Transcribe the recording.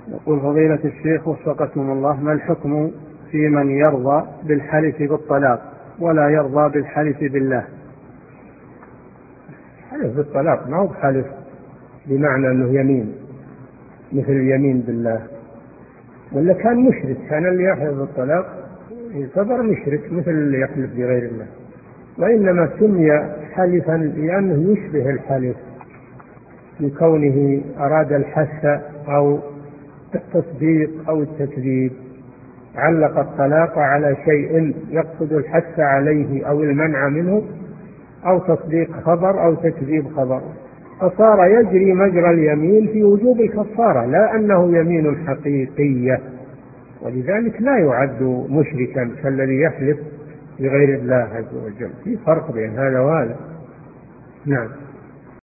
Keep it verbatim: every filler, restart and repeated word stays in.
يقول فضيلة الشيخ وفقكم الله، ما الحكم في من يرضى بالحلف بالطلاق ولا يرضى بالحلف بالله؟ حلف بالطلاق ما هو بحلف بمعنى أنه يمين مثل اليمين بالله، ولا كان مشرك، كان اللي يحلف بالطلاق يعتبر مشرك مثل اللي يحلف بغير الله، وإنما سمي حلفا لأنه يشبه الحلف لكونه أراد الحث أو التصديق أو التكذيب، علق الطلاق على شيء يقصد الحث عليه أو المنع منه أو تصديق خبر أو تكذيب خبر، فصار يجري مجرى اليمين في وجوب الكفارة لا أنه يمين حقيقية، ولذلك لا يعد مشركا كالذي يحلف بغير الله عز وجل. في فرق بين هذا وهذا. نعم.